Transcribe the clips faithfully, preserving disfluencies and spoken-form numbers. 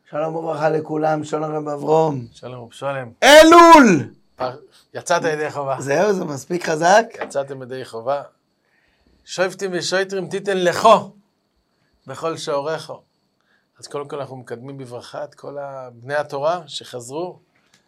שלום וברכה לכולם, שלום רב אברום. שלום ובשולם. אלול! יצאת ידי חובה. זהו, זה מספיק חזק? יצאתם ידי חובה. שויפטים ושויטרים תיתן לכו, בכל שעורכו. אז קודם כל אנחנו מקדמים בברכה את כל בני התורה שחזרו.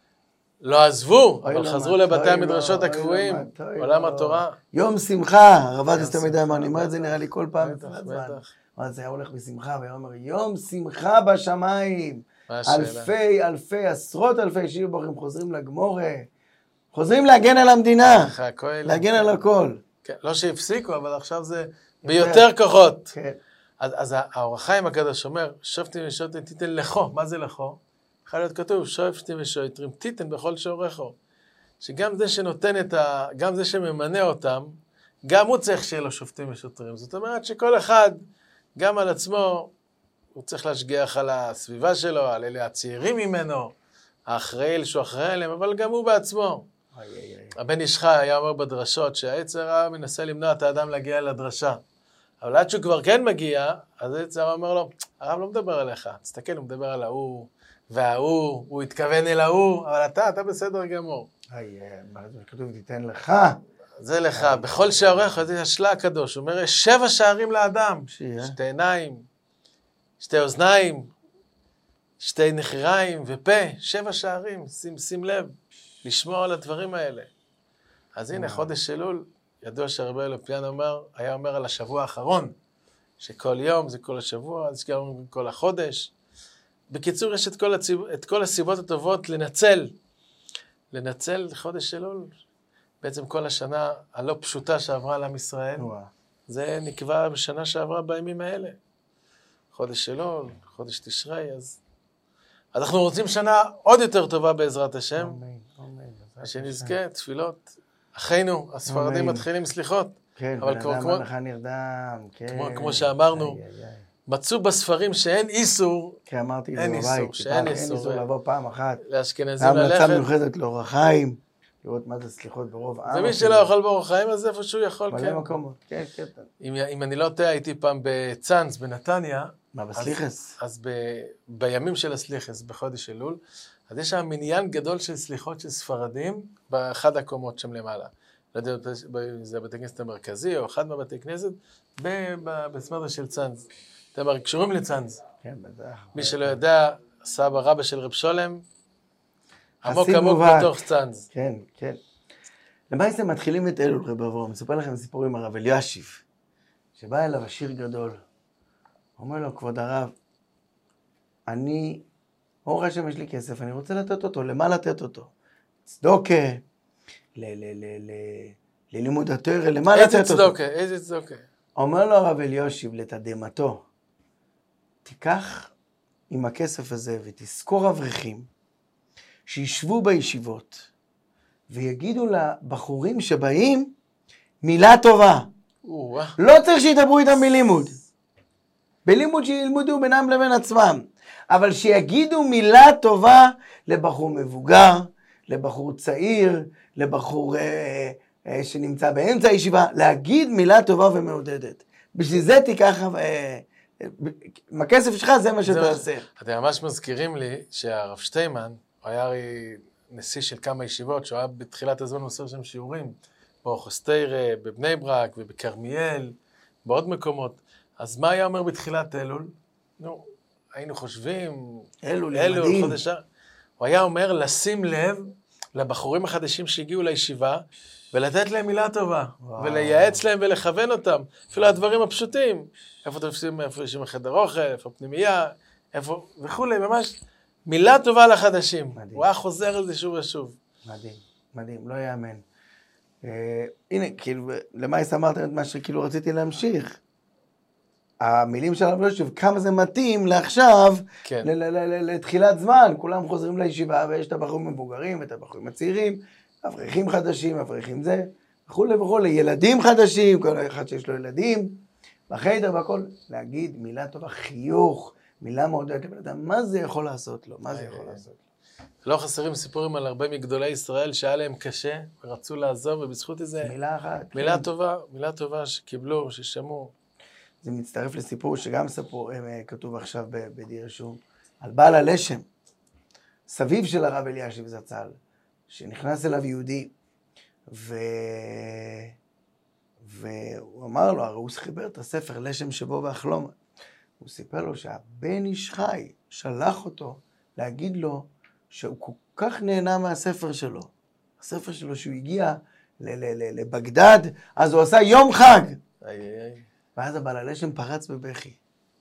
לא עזבו, אבל חזרו לבתי המדרשות הקבועים, עולם התורה. יום שמחה, הרב אדיס תמיד אמר, אני אומר את זה נראה לי כל פעם. אבל זה היה הולך בשמחה, והיה אומר, יום שמחה בשמיים. אלפי, אלפי, עשרות אלפי שיהיו ברוכים, חוזרים לגמורה, חוזרים להגן על המדינה, להגן על הכל. לא שהפסיקו, אבל עכשיו זה ביותר כוחות. אז האור החיים הקדוש אומר, שופטים ושויטרים תיתן לכו. מה זה לכו? יכול להיות כתוב, שופטים ושויטרים תיתן בכל שעורכו. שגם זה שנותן את ה... גם זה שממנה אותם, גם הוא צריך שיהיה לו שופטים ושוטרים. זאת אומרת שכל אחד, גם על עצמו, הוא צריך להשגיח על הסביבה שלו, על אלה הצעירים ממנו, האחראי שהוא אחראי עליהם, אבל גם הוא בעצמו. הבן איש חי היה אומר בדרשות שהיצר הרע מנסה למנוע את האדם להגיע לדרשה. אבל עד שהוא כבר כן מגיע, אז היצר הרע אומר לו, הרב לא מדבר עליך, תסתכל, הוא מדבר על ההוא, וההוא, הוא התכוון אל ההוא, אבל אתה, אתה בסדר גמור. מה זה כתוב, תיתן לך. זה לך, בכל שעורך, זה השלה הקדוש, הוא אומר, יש שבע שערים לאדם, שתי עיניים, שתי אוזניים, שתי נחיריים ופה, שבע שערים, שים, שים לב, לשמוע על הדברים האלה. אז הנה, חודש אלול, ידוע שהרבי אלופיאן אומר, היה אומר על השבוע האחרון, שכל יום זה כל השבוע, אז גם כל החודש. בקיצור, יש את כל, הציב... את כל הסיבות הטובות לנצל, לנצל חודש אלול. בעצם כל השנה הלא פשוטה שעברה על עם ישראל, זה נקבע בשנה שעברה בימים האלה. חודש אלול, חודש תשרי, אז... אז אנחנו רוצים שנה עוד יותר טובה בעזרת השם. אמן, אמן. שנזכה, תפילות. אחינו, הספרדים מתחילים סליחות. כן, אבל בן אדם כמו, הלכה נרדם, כן. כמו, כמו שאמרנו, איי, איי, איי. מצאו בספרים שאין איסור, כן, אמרתי אין בבית, איסור, שאין איסור, אין איסור לבוא פעם אחת. לאשכנזים ללכת. המלצה מיוחדת לאור החיים, לראות מה זה סליחות ברוב עם. ומי שלא יכול באור החיים, אז איפה שהוא יכול, מלא כן. מקומות, כן, כן. אם, אם אני לא טועה, הייתי פעם בצאנז, בנתניה. מה, בסליחס? אז, אז ב, בימים של הסליחס, בחודש אלול, אז יש שם מניין גדול של סליחות של ספרדים, באחד הקומות שם למעלה. לא יודע, זה הבתי כנסת המרכזי, או אחד מהבתי כנסת, בסמדה של צאנז. אתם קשורים לצאנז. כן, בטח. מי שלא יודע, סבא רבא של רב שולם, עמוק עמוק בתוך צאנז. כן, כן. למעשה מתחילים את אלול, רב אברום. מספר לכם סיפור עם הרב אלישיב, שבא אליו עשיר גדול. אומר לו, כבוד הרב, אני, ברוך השם יש לי כסף, אני רוצה לתת אותו. למה לתת אותו? צדוקה, ללימוד התורה, למה לתת אותו? איזה צדוקה, איזה צדוקה. אומר לו הרב אלישיב לתדהמתו, תיקח עם הכסף הזה ותזכור אברכים שישבו בישיבות ויגידו לבחורים שבאים מילה טובה. לא צריך שידברו איתם בלימוד. בלימוד שילמדו בינם לבין עצמם. אבל שיגידו מילה טובה לבחור מבוגר, לבחור צעיר, לבחור אה, אה, שנמצא באמצע הישיבה, להגיד מילה טובה ומעודדת. בשביל זה תיקח... אה, עם הכסף שלך זה מה שאתה עושה. אתם ממש מזכירים לי שהרב שטיימן, הוא היה הרי נשיא של כמה ישיבות, שהוא היה בתחילת הזמן עושה שם שיעורים, באוכסטיירה, בבני ברק ובקרמיאל, בעוד מקומות. אז מה היה אומר בתחילת אלול? נו, היינו חושבים, אלול, אלול, חודשה. הוא היה אומר לשים לב לבחורים החדשים שהגיעו לישיבה, ולתת להם מילה טובה, וואו. ולייעץ להם ולכוון אותם. אפילו הדברים הפשוטים. איפה תופסים, איפה יש עם החדר אוכל, איפה פנימייה, איפה, וכולי, ממש מילה טובה לחדשים. מדהים. הוא היה חוזר על זה שוב ושוב. מדהים, מדהים, לא יאמן. אה, הנה, כאילו, למה אמרתם את מה שכאילו רציתי להמשיך? המילים של הרב אלישיב, כמה זה מתאים לעכשיו, כן. לתחילת זמן, כולם חוזרים לישיבה, ויש את הבחורים המבוגרים, את הבחורים הצעירים, אברכים חדשים, אברכים זה, וכולי וכולי, ילדים חדשים, כל אחד שיש לו ילדים, בחדר והכל, להגיד מילה טובה, חיוך, מילה מעודדת לבן אדם, מה זה יכול לעשות לו? מה זה יכול לעשות לו? לא חסרים סיפורים על הרבה מגדולי ישראל שהיה להם קשה, ורצו לעזוב, ובזכות איזה... מילה אחת. מילה כן. טובה, מילה טובה שקיבלו, ששמעו. זה מצטרף לסיפור שגם ספור, כתוב עכשיו בדיר שום, על בעל הלשם, סביב של הרב אלישיב זצ"ל, שנכנס אליו יהודי, ו... והוא אמר לו, הרי הוא חיבר את הספר לשם שבו והחלום. הוא סיפר לו שהבן איש חי שלח אותו להגיד לו שהוא כל כך נהנה מהספר שלו. הספר שלו שהוא הגיע לבגדד, אז הוא עשה יום חג. איי, איי. ואז הבעל הלשם פרץ בבכי.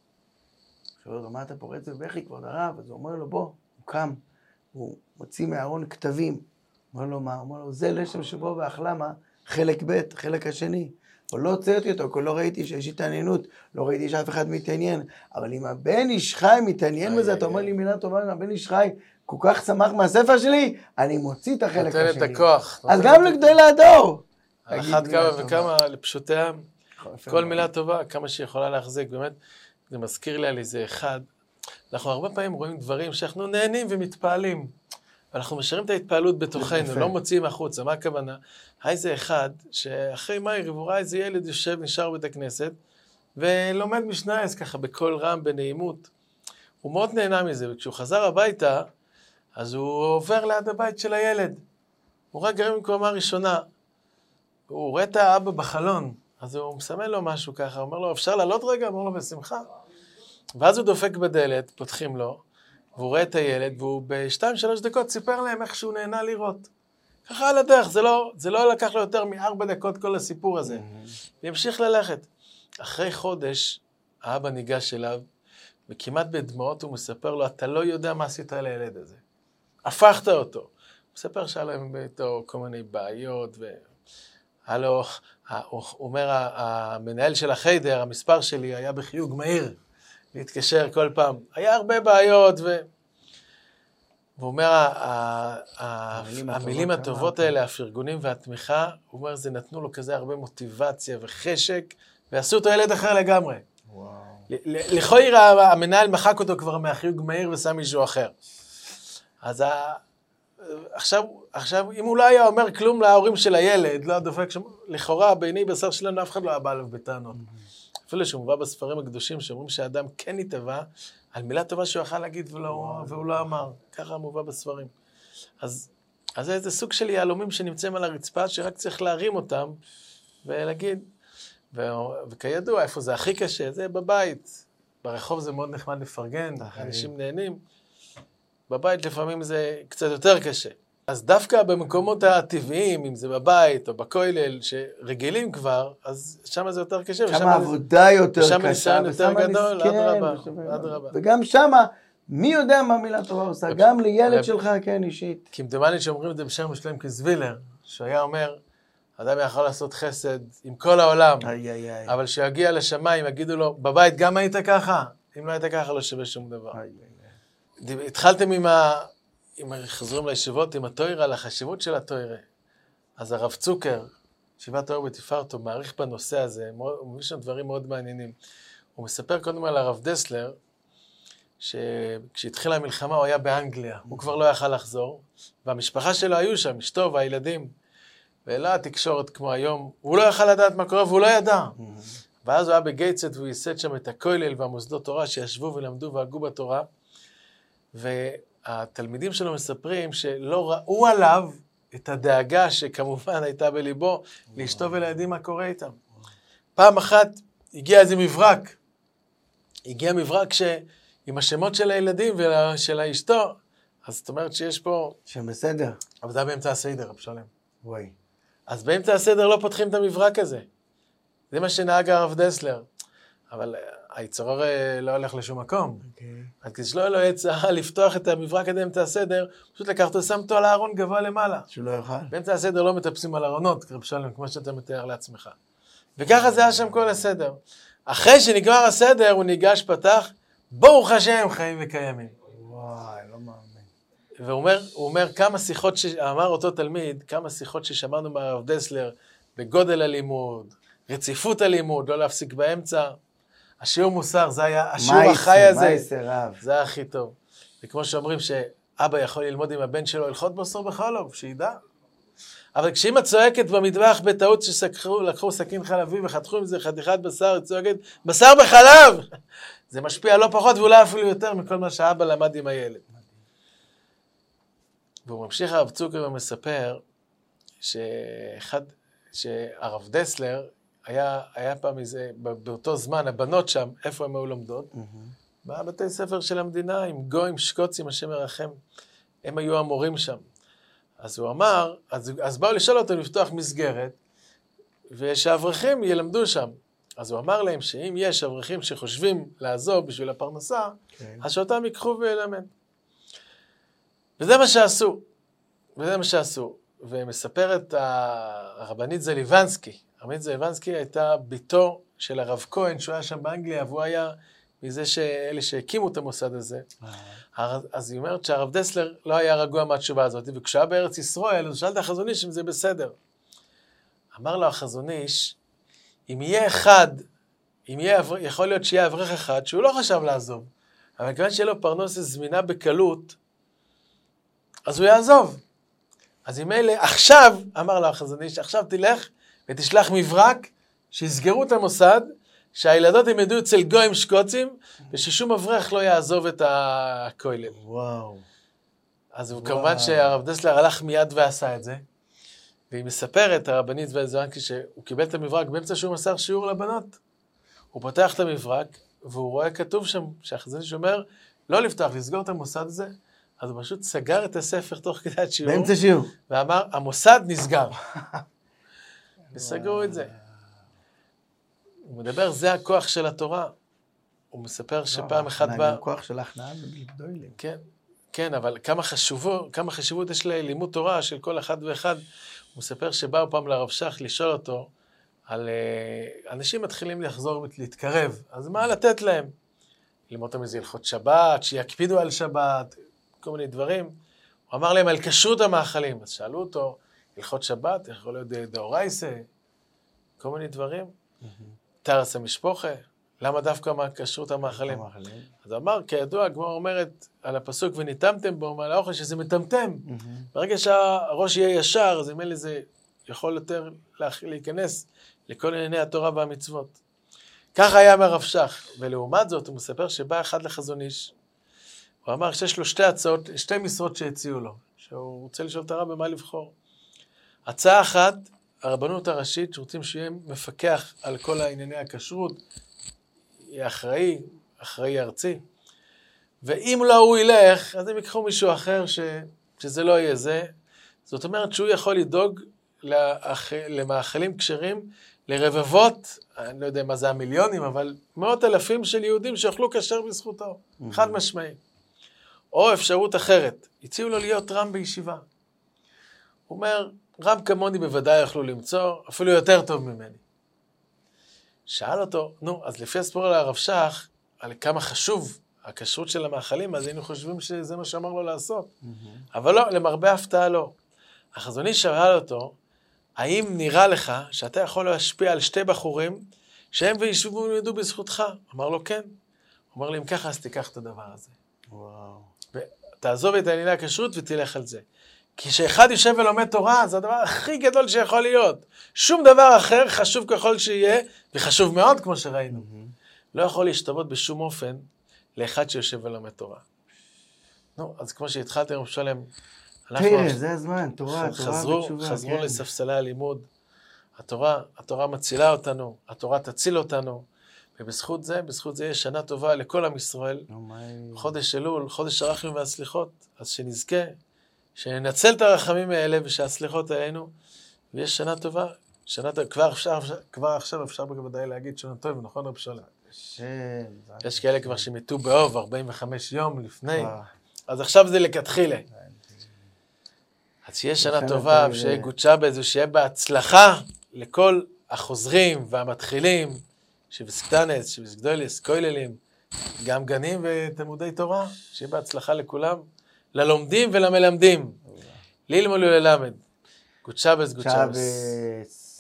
הוא שואל לו, מה אתה פורץ בבכי, כבוד הרב? אז הוא אומר לו, בוא, הוא קם, הוא מוציא מהארון כתבים. הוא אומר לו, מה? הוא אומר לו, זה לשם שבו והחלמה, חלק ב', חלק השני. אבל לא הוצאתי אותו, כי לא ראיתי שיש התעניינות, לא ראיתי שאף אחד מתעניין. אבל אם הבן איש חי מתעניין בזה, אתה אומר לי מילה טובה, אם הבן איש חי כל כך שמח מהספר שלי, אני מוציא את החלק השני. נותן את הכוח. אז גם לגדול הדור. על אחת כמה וכמה לפשוטי העם. כל מילה טובה, כמה שיכולה להחזיק, באמת, זה מזכיר לי על איזה אחד. אנחנו הרבה פעמים רואים דברים שאנחנו נהנים ומתפעלים. אנחנו משארים את ההתפעלות בתוכנו, לא מוציאים החוצה. מה הכוונה? היי זה אחד, שאחרי מאיר, הוא ראה איזה ילד יושב, נשאר בית הכנסת, ולומד משנייס ככה בקול רם, בנעימות. הוא מאוד נהנה מזה, וכשהוא חזר הביתה, אז הוא עובר ליד הבית של הילד. הוא רק גרים מקומה ראשונה. הוא רואה את האבא בחלון, אז הוא מסמן לו משהו ככה, הוא אומר לו, אפשר לעלות רגע? הוא אומר לו, בשמחה. ואז הוא דופק בדלת, פותחים לו, והוא רואה את הילד, והוא בשתיים, שלוש דקות סיפר להם איך שהוא נהנה לראות. ככה על הדרך, זה לא, זה לא לקח לו יותר מארבע דקות כל הסיפור הזה. והמשיך ללכת. אחרי חודש, האבא ניגש אליו, וכמעט בדמעות הוא מספר לו, אתה לא יודע מה עשית לילד הזה. הפכת אותו. הוא מספר שהיה להם ביתו כל מיני בעיות, והלו, הוא אומר, המנהל של החיידר, המספר שלי היה בחיוג מהיר, להתקשר כל פעם. היה הרבה בעיות, ו... והוא אומר, המילים הטובות האלה, הפרגונים והתמיכה, הוא אומר, זה נתנו לו כזה הרבה מוטיבציה וחשק, ועשו אותו ילד אחר לגמרי. לכל עירה, המנהל מחק אותו כבר מהחיוג מהיר ושם מישהו אחר. אז עכשיו, עכשיו, אם הוא לא היה אומר כלום להורים של הילד, לא הדופק שם, לכאורה, בעיני בשר שלנו, אף אחד לא היה בא עליו בטענות. אפילו שהוא מובא בספרים הקדושים, שאומרים שהאדם כן יתבע, על מילה טובה שהוא יכל להגיד ולא, והוא לא אמר. ככה מובא בספרים. אז, אז זה איזה סוג של יהלומים שנמצאים על הרצפה, שרק צריך להרים אותם, ולהגיד, ו, וכידוע, איפה זה הכי קשה? זה בבית. ברחוב זה מאוד נחמד לפרגן, אנשים נהנים. בבית לפעמים זה קצת יותר קשה. אז דווקא במקומות הטבעיים, אם זה בבית או בכולל, שרגילים כבר, אז שם זה יותר קשה. שם העבודה יותר קשה. ושם ניסיון יותר גדול, אדרבה, אדרבה. וגם שם, מי יודע מה מילה טובה עושה? גם לילד שלך, כן, אישית. כמדומני שאומרים את זה בשם משלם כזווילר, שהיה אומר, אדם יכול לעשות חסד עם כל העולם, אבל שיגיע לשמיים, יגידו לו, בבית גם היית ככה? אם לא היית ככה, לא שווה שום דבר. התחלתם עם ה... אם חזרים לישיבות עם התוירה, לחשיבות של התוירה, אז הרב צוקר, ישיבת תוירה בתפארתו, מעריך בנושא הזה, הוא מביא שם דברים מאוד מעניינים. הוא מספר קודם על הרב דסלר, שכשהתחילה המלחמה הוא היה באנגליה, הוא כבר לא יכל לחזור, והמשפחה שלו היו שם, אשתו והילדים, ולא התקשורת כמו היום, הוא לא יכל לדעת מה קורה והוא לא ידע. ואז הוא היה בגייטסט והוא ייסד שם את הכולל והמוסדות תורה שישבו ולמדו והגו בתורה, והתלמידים שלו מספרים שלא ראו עליו את הדאגה שכמובן הייתה בליבו לאשתו ולילדים מה קורה איתם. פעם אחת הגיע איזה מברק, הגיע מברק ש... עם השמות של הילדים ושל האשתו, אז זאת אומרת שיש פה... שבסדר. אבל זה באמצע הסדר, אבשלם. וואי. אז באמצע הסדר לא פותחים את המברק הזה. זה מה שנהג הרב דסלר. אבל היצרור לא הולך לשום מקום. אז כשלא לא יצא לפתוח את המברק עד אמצע הסדר, פשוט לקחת ושם אותו על הארון גבוה למעלה. שלא יוכל. באמצע הסדר לא מטפסים על ארונות, אבשלם, כמו שאתה מתאר לעצמך. וככה זה היה שם כל הסדר. אחרי שנגמר הסדר, הוא ניגש פתח, ברוך השם חיים וקיימים. וואי, לא מאמין. והוא אומר, הוא אומר כמה שיחות שאמר אותו תלמיד, כמה שיחות ששמענו מהרב דסלר, בגודל הלימוד, רציפות הלימוד, לא להפסיק באמצע. השיעור מוסר, זה היה השיעור החי הזה. מייסר רב. זה היה הכי טוב. וכמו שאומרים שאבא יכול ללמוד עם הבן שלו, הלכות בוסר בחלוב, שידע. אבל כשאמא צועקת במטבח בטעות שלקחו סכין חלבי וחתכו עם זה חתיכת בשר, היא צועקת, בשר בחלב! זה משפיע לא פחות ואולי אפילו יותר מכל מה שהאבא למד עם הילד. והוא ממשיך הרב צוקר ומספר שאחד, שהרב דסלר היה, היה פעם איזה, באותו זמן, הבנות שם, איפה הם היו לומדות? בבתי ספר של המדינה, עם גויים שקוצים, השם ירחם, הם היו המורים שם. אז הוא אמר, אז, אז באו לשאול אותו לפתוח מסגרת, ושהאברכים ילמדו שם. אז הוא אמר להם שאם יש אברכים שחושבים לעזוב בשביל הפרנסה, כן. אז שאותם ייקחו וילמד. וזה מה שעשו. וזה מה שעשו. ומספרת הרבנית זליבנסקי. הרבנית זליבנסקי הייתה ביתו של הרב כהן, שהוא היה שם באנגליה, והוא היה מזה שאלה שהקימו את המוסד הזה. אז היא אומרת שהרב דסלר לא היה רגוע מהתשובה הזאת, וכשהיה בארץ ישראל, הוא שאל את החזון איש אם זה בסדר. אמר לו החזון איש, אם יהיה אחד, אם יהיה, יכול להיות שיהיה אברך אחד, שהוא לא חשב לעזוב, אבל כיוון שיהיה לו פרנסה זמינה בקלות, אז הוא יעזוב. אז אם אלה, עכשיו, אמר לו החזון איש, עכשיו תלך ותשלח מברק, שיסגרו את המוסד, שהילדות הם ידעו אצל גויים שקוצים, וששום אברך לא יעזוב את הכולל. וואו. אז הוא כמובן שהרב דסלר הלך מיד ועשה את זה, והיא מספרת, הרבנית זליבנסקי, שהוא קיבל את המברק באמצע שהוא מסר שיעור לבנות. הוא פותח את המברק, והוא רואה כתוב שם, שהחזון איש אומר, לא לפתוח, לסגור את המוסד הזה, אז הוא פשוט סגר את הספר תוך כדי השיעור. באמצע שיעור. ואמר, המוסד נסגר. וסגרו את זה. הוא מדבר, זה הכוח של התורה. הוא מספר שפעם אחת בא... הכוח של ההכנעה בגדולים. כן, כן, אבל כמה חשובו, כמה חשיבות יש ללימוד תורה של כל אחד ואחד. הוא מספר שבאו פעם לרב שך לשאול אותו, על אנשים מתחילים לחזור ולהתקרב, אז מה לתת להם? ללמוד אותם איזה הלכות שבת, שיקפידו על שבת, כל מיני דברים. הוא אמר להם על כשרות המאכלים, אז שאלו אותו, הלכות שבת, יכול להיות דאורייסה, כל מיני דברים. תרס המשפוחה, למה דווקא כשרות המאכלים? אז אמר, כידוע, הגמרא אומרת על הפסוק, וניתמתם בו מעל האוכל, שזה מטמטם. ברגע שהראש יהיה ישר, אז אם אלה זה יכול יותר להיכנס לכל ענייני התורה והמצוות. ככה היה מהרב שך, ולעומת זאת הוא מספר שבא אחד לחזון איש, הוא אמר שיש לו שתי הצעות, שתי משרות שהציעו לו, שהוא רוצה לשאול את הרב במה לבחור. הצעה אחת, הרבנות הראשית, שרוצים שיהיה מפקח על כל הענייני הכשרות, יהיה אחראי, אחראי ארצי, ואם לא הוא ילך, אז הם יקחו מישהו אחר ש, שזה לא יהיה זה. זאת אומרת שהוא יכול לדאוג לאח, למאכלים כשרים, לרבבות, אני לא יודע מה זה המיליונים, אבל מאות אלפים של יהודים שאוכלו כשר בזכותו, mm-hmm. חד משמעי. או אפשרות אחרת, הציעו לו להיות רם בישיבה. הוא אומר, רם כמוני בוודאי יכלו למצוא, אפילו יותר טוב ממני. שאל אותו, נו, אז לפי הספור על הרב שך, על כמה חשוב הכשרות של המאכלים, אז היינו חושבים שזה מה שאמר לו לעשות. Mm-hmm. אבל לא, למרבה הפתעה לא. החזון איש שאל אותו, האם נראה לך שאתה יכול להשפיע על שתי בחורים, שהם וישבו וידעו בזכותך? אמר לו, כן. הוא אומר לי, אם ככה, אז תיקח את הדבר הזה. וואו. ותעזוב את הענייני הכשרות ותלך על זה. כי שאחד יושב ולומד תורה, זה הדבר הכי גדול שיכול להיות. שום דבר אחר, חשוב ככל שיהיה, וחשוב מאוד, כמו שראינו. Mm-hmm. לא יכול להשתוות בשום אופן לאחד שיושב ולומד תורה. נו, אז כמו שהתחלתם, רב שלם, תראה, זה הזמן, תורה, חזרו, תורה בתשובה. חזרו כן. לספסלי הלימוד. התורה, התורה מצילה אותנו, התורה תציל אותנו, ובזכות זה, בזכות זה יש שנה טובה לכל עם ישראל. חודש אלול, חודש הרחמים והסליחות, אז שנזכה, שננצל את הרחמים האלה ושהסליחות עלינו, ויש שנה טובה, שנה טובה, כבר, אפשר, כבר עכשיו אפשר בוודאי להגיד שנה טוב, נכון רב שלם? יש כאלה כבר שמתו באוב, ארבעים וחמישה יום לפני, אז עכשיו זה לכתחילה. אז שיהיה שנה טובה, ושיהיה גודשה באיזו, שיהיה בהצלחה לכל החוזרים והמתחילים, שבסקטנס, שבסגדולס, כוללים, גם גנים ותלמודי תורה, שיהיה בהצלחה לכולם, ללומדים ולמלמדים, ללמוד וללמד. גודשה בס, גודשה בס.